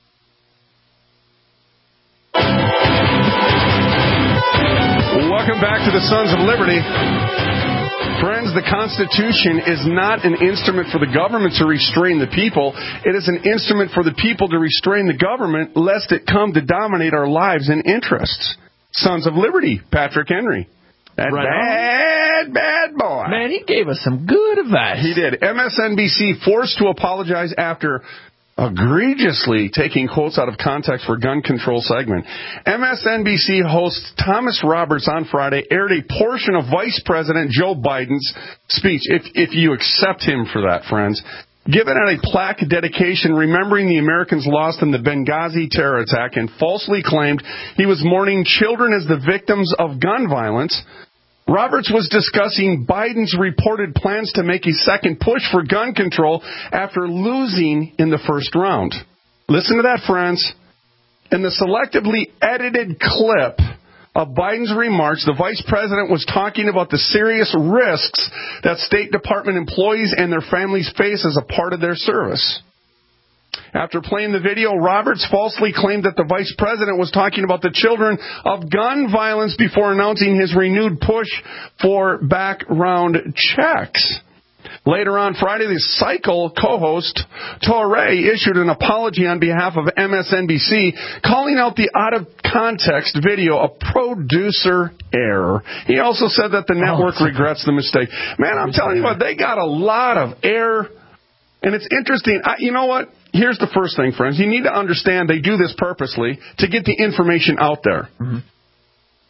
Welcome back to the Sons of Liberty. Friends, the Constitution is not an instrument for the government to restrain the people. It is an instrument for the people to restrain the government, lest it come to dominate our lives and interests. Sons of Liberty, Patrick Henry. That bad boy. Man, he gave us some good advice. He did. MSNBC forced to apologize after egregiously taking quotes out of context for gun control segment. MSNBC host Thomas Roberts on Friday aired a portion of Vice President Joe Biden's speech, if you accept him for that, friends, given at a plaque dedication remembering the Americans lost in the Benghazi terror attack, and falsely claimed he was mourning children as the victims of gun violence. Roberts was discussing Biden's reported plans to make a second push for gun control after losing in the first round. Listen to that, friends. In the selectively edited clip of Biden's remarks, the vice president was talking about the serious risks that State Department employees and their families face as a part of their service. After playing the video, Roberts falsely claimed that the vice president was talking about the children of gun violence before announcing his renewed push for background checks. Later on Friday, the Cycle co-host, Torre, issued an apology on behalf of MSNBC, calling out the out-of-context video a producer error. He also said that the network regrets the mistake. Man, I'm telling you what, they got a lot of error. And it's interesting. You know what? Here's the first thing, friends. You need to understand they do this purposely to get the information out there. Mm-hmm.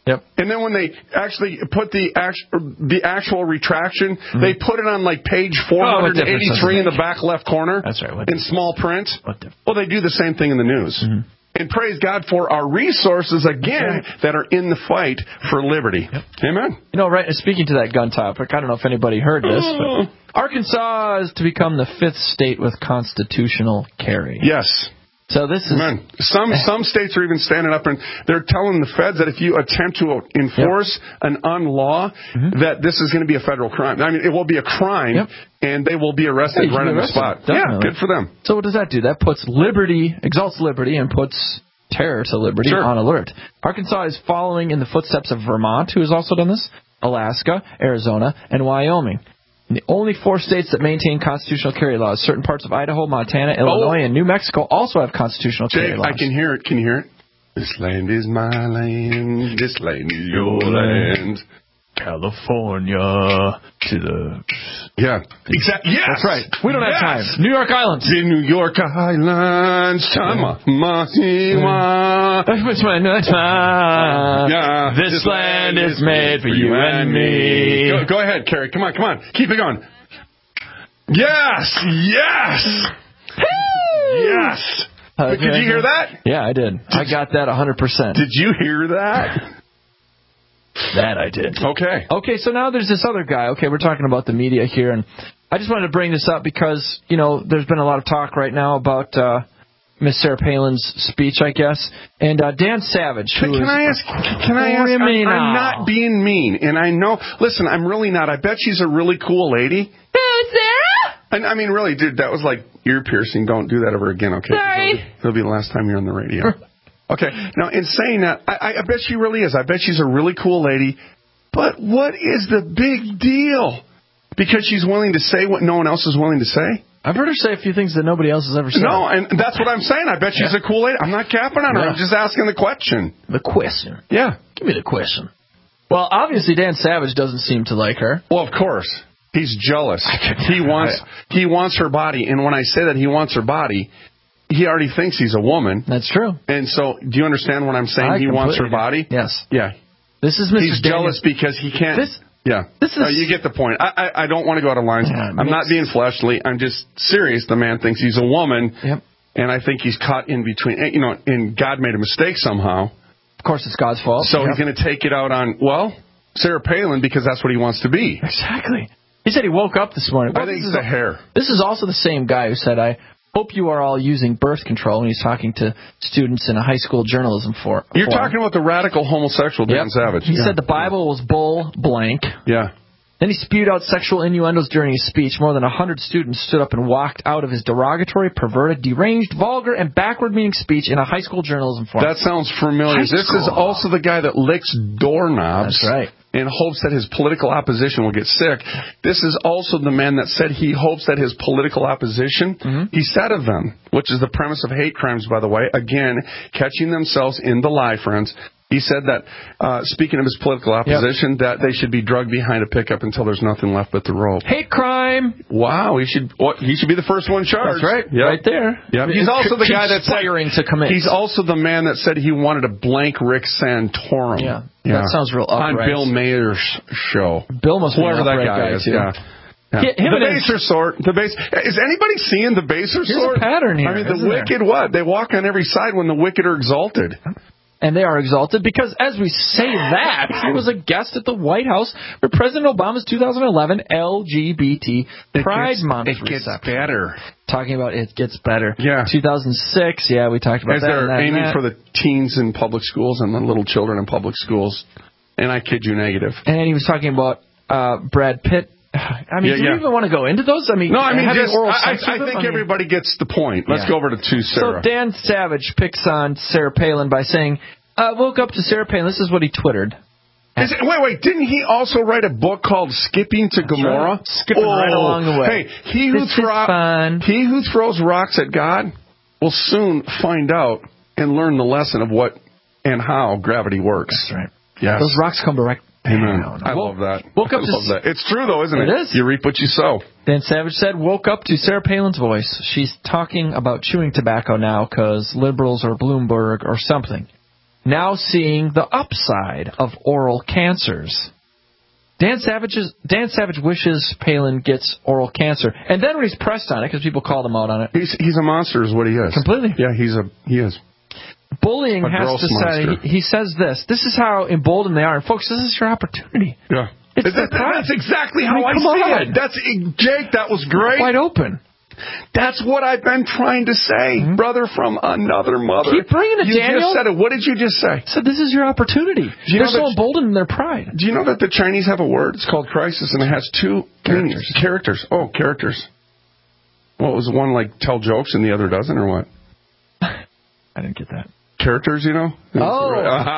Yep. And then when they actually put the actual retraction, they put it on like page 483 in the back left corner. That's right. In small print. Well, they do the same thing in the news. And praise God for our resources, again, that are in the fight for liberty. Amen. You know, right, speaking to that gun topic, I don't know if anybody heard this, but Arkansas is to become the 5th state with constitutional carry. Yes. So this is... Amen. Some states are even standing up and they're telling the feds that if you attempt to enforce an unlaw, that this is going to be a federal crime. I mean, it will be a crime, and they will be arrested right on the spot. Definitely. Yeah, good for them. So what does that do? That puts exalts liberty and puts terror to liberty on alert. Arkansas is following in the footsteps of Vermont, who has also done this, Alaska, Arizona, and Wyoming. And the only 4 states that maintain constitutional carry laws. Certain parts of Idaho, Montana, Illinois, and New Mexico also have constitutional carry laws. I can hear it. Can you hear it? This land is my land. This land is your land. California to the... Yeah. Exactly. Yes. That's right. We don't have time. New York Islands. The New York Islands. This land is made for you and me. Go ahead, Carrie. Come on. Keep it going. Yes. Yes. Did you hear that? Yeah, I did. I got that 100%. Did you hear that? That I did. Okay, so now there's this other guy. Okay, we're talking about the media here, and I just wanted to bring this up because, you know, there's been a lot of talk right now about Miss Sarah Palin's speech, I guess, and Dan Savage. Can I ask? I'm not being mean, and I know. Listen, I'm really not. I bet she's a really cool lady. Sarah? And I mean, really, dude, that was like ear piercing. Don't do that ever again, okay? Sorry. It'll be the last time you're on the radio. Okay. Now, in saying that, I bet she really is. I bet she's a really cool lady. But what is the big deal? Because she's willing to say what no one else is willing to say? I've heard her say a few things that nobody else has ever said. No, and that's what I'm saying. I bet she's a cool lady. I'm not capping on her. I'm just asking the question. The question? Yeah. Give me the question. Well, obviously Dan Savage doesn't seem to like her. Well, of course. He's jealous. He wants her body. And when I say that he wants her body, he already thinks he's a woman. That's true. And so, do you understand what I'm saying? He wants her body? Yes. Yeah. This is Mr. He's jealous because he can't... you get the point. I don't want to go out of line. I'm not being fleshly. I'm just serious. The man thinks he's a woman. Yep. And I think he's caught in between. You know, and God made a mistake somehow. Of course, it's God's fault. So he's going to take it out on, Sarah Palin, because that's what he wants to be. Exactly. He said he woke up this morning. I think it's the hair. This is also the same guy who said, I hope you are all using birth control when he's talking to students in a high school journalism forum. You're talking about the radical homosexual Dan Savage. He said the Bible was bull blank. Yeah. Then he spewed out sexual innuendos during his speech. More than 100 students stood up and walked out of his derogatory, perverted, deranged, vulgar, and backward-meaning speech in a high school journalism forum. That sounds familiar. This is also the guy that licks doorknobs. That's right. In hopes that his political opposition will get sick. This is also the man that said he hopes that his political opposition, he said of them, which is the premise of hate crimes, by the way, again, catching themselves in the lie, friends. He said that, speaking of his political opposition, that they should be drugged behind a pickup until there's nothing left but the rope. Hate crime! Wow, he should be the first one charged. That's right, right there. Yep. He's also the guy that's to commit. He's also the man that said he wanted to blank Rick Santorum. Yeah, that sounds real upright. On Bill Maher's show. Bill must be whoever that guy is. Too. Yeah. The baser sort. Is anybody seeing the baser sort? There's a pattern here. I mean, the wicked what? They walk on every side when the wicked are exalted. And they are exalted because, as we say that, he was a guest at the White House for President Obama's 2011 LGBT Pride Month reception. It gets better. Talking about it gets better. Yeah. 2006, we talked about that. They're aiming for the teens in public schools and the little children in public schools. And I kid you negative. And he was talking about Brad Pitt. I mean, do you even want to go into those? I mean, no, I mean, I think everybody gets the point. Let's go over to Sarah. So Dan Savage picks on Sarah Palin by saying, woke up to Sarah Palin. This is what he twittered. Wait, didn't he also write a book called Skipping to Gomorrah? Right. Skipping right along the way. Hey, he who throws rocks at God will soon find out and learn the lesson of what and how gravity works. That's right. Yes. Those rocks come direct. Amen. I love that. It's true, though, isn't it? It is. You reap what you sow. Dan Savage said, woke up to Sarah Palin's voice. She's talking about chewing tobacco now because liberals or Bloomberg or something. now seeing the upside of oral cancers. Dan Savage wishes Palin gets oral cancer. And then when he's pressed on it, because people called him out on it. He's a monster is what he is. Completely. Yeah, he is. Bullying has to say, he says this. This is how emboldened they are. And folks, this is your opportunity. Yeah. That's exactly how I see it. Jake, that was great. Wide open. That's what I've been trying to say, brother from another mother. Keep bringing it, Daniel. You just said it. What did you just say? I said this is your opportunity. They're so emboldened in their pride. Do you know that the Chinese have a word? It's called crisis, and it has two meanings. Characters. Oh, characters. What was one like tell jokes and the other doesn't, or what? I didn't get that. Characters, you know? Oh,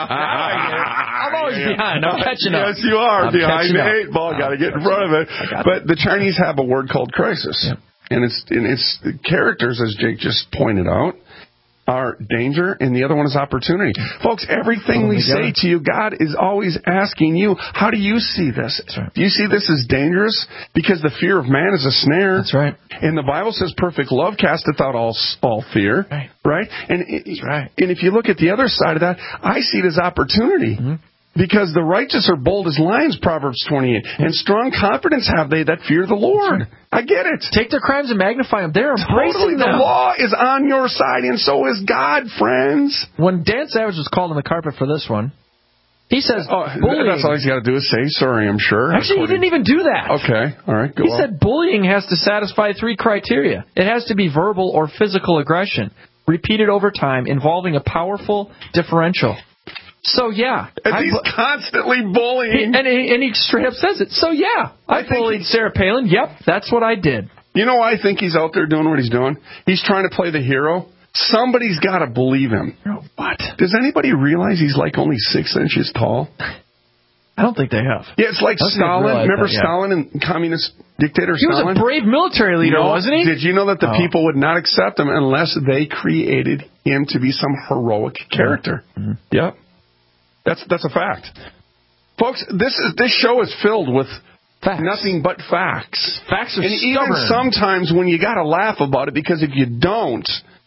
I'm always behind. I'm catching up. Yes, you are behind the 8 ball. Got to get in front of it. But the Chinese have a word called crisis. Yep. And it's characters, as Jake just pointed out, are danger, and the other one is opportunity. Folks, everything we say to you, God is always asking you, how do you see this? Right. Do you see this as dangerous? Because the fear of man is a snare. That's right. And the Bible says perfect love casteth out all fear. Right? And if you look at the other side of that, I see it as opportunity. Mm-hmm. Because the righteous are bold as lions, Proverbs 28. And strong confidence have they that fear the Lord. Right. I get it. Take their crimes and magnify them. They're embracing them. The law is on your side, and so is God, friends. When Dan Savage was called on the carpet for this one, he says, bullying. That's all he's got to do is say sorry, I'm sure. Actually, he didn't even do that. Okay, all right, go on. He said bullying has to satisfy 3 criteria. It has to be verbal or physical aggression, repeated over time, involving a powerful differential. So, yeah. And he's constantly bullying. And he straight up says it. So, yeah, I bullied Sarah Palin. Yep, that's what I did. You know why I think he's out there doing what he's doing? He's trying to play the hero. Somebody's got to believe him. What? Does anybody realize he's like only 6 inches tall? I don't think they have. Yeah, it's like Stalin. Remember Stalin and communist dictator Stalin? He was a brave military leader, wasn't he? Did you know that the people would not accept him unless they created him to be some heroic character? Mm-hmm. Yep. That's a fact. Folks, this show is filled with nothing but facts. Facts are and stubborn. Even sometimes when you got to laugh about it, because if you don't,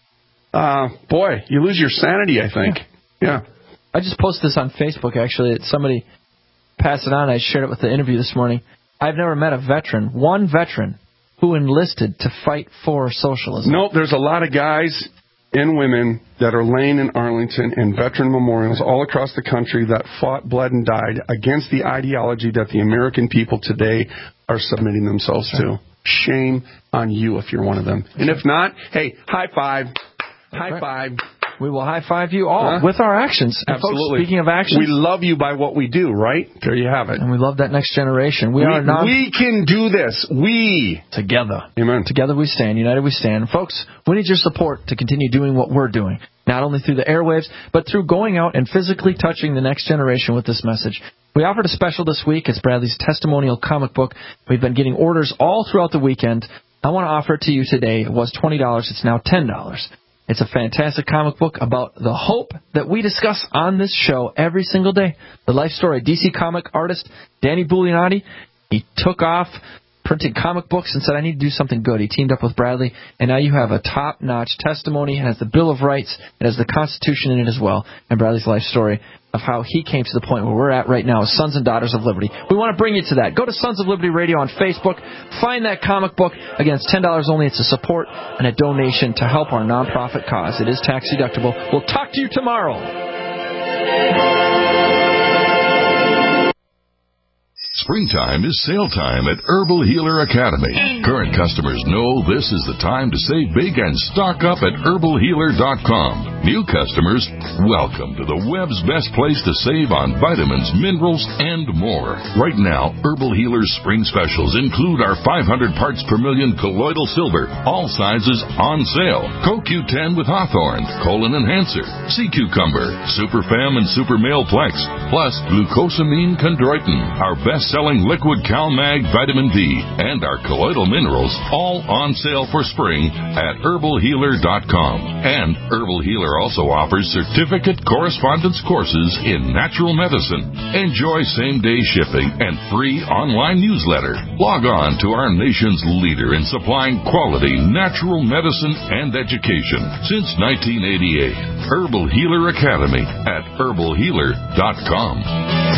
boy, you lose your sanity, I think. Yeah. I just posted this on Facebook, actually. Somebody passed it on. I shared it with the interview this morning. I've never met one veteran, who enlisted to fight for socialism. Nope, there's a lot of guys and women that are laying in Arlington and veteran memorials all across the country that fought, bled, and died against the ideology that the American people today are submitting themselves to. Shame on you if you're one of them. And if not, hey, high five. High five. We will high-five you all with our actions. And Absolutely. Folks, speaking of actions, we love you by what we do, right? There you have it. And we love that next generation. We can do this. Together. Amen. Together we stand. United we stand. Folks, we need your support to continue doing what we're doing. Not only through the airwaves, but through going out and physically touching the next generation with this message. We offered a special this week. It's Bradley's testimonial comic book. We've been getting orders all throughout the weekend. I want to offer it to you today. It was $20. It's now $10. It's a fantastic comic book about the hope that we discuss on this show every single day. The life story of DC comic artist Danny Buglianati. He took off printing comic books and said, I need to do something good. He teamed up with Bradley, and now you have a top-notch testimony. It has the Bill of Rights. It has the Constitution in it as well, and Bradley's life story of how he came to the point where we're at right now as Sons and Daughters of Liberty. We want to bring you to that. Go to Sons of Liberty Radio on Facebook. Find that comic book. Again, it's $10 only. It's a support and a donation to help our nonprofit cause. It is tax deductible. We'll talk to you tomorrow. Springtime is sale time at Herbal Healer Academy. Current customers know this is the time to save big and stock up at herbalhealer.com. New customers, welcome to the web's best place to save on vitamins, minerals, and more. Right now, Herbal Healer's spring specials include our 500 parts per million colloidal silver, all sizes on sale. CoQ10 with Hawthorne, Colon Enhancer, Sea Cucumber, Super Fem and Super Male Plex, plus Glucosamine Chondroitin, our best-selling liquid CalMag Vitamin D, and our colloidal minerals, all on sale for spring at herbalhealer.com. And Herbal Healer Healer also offers certificate correspondence courses in natural medicine. Enjoy same-day shipping and free online newsletter. Log on to our nation's leader in supplying quality natural medicine and education since 1988. Herbal Healer Academy at herbalhealer.com.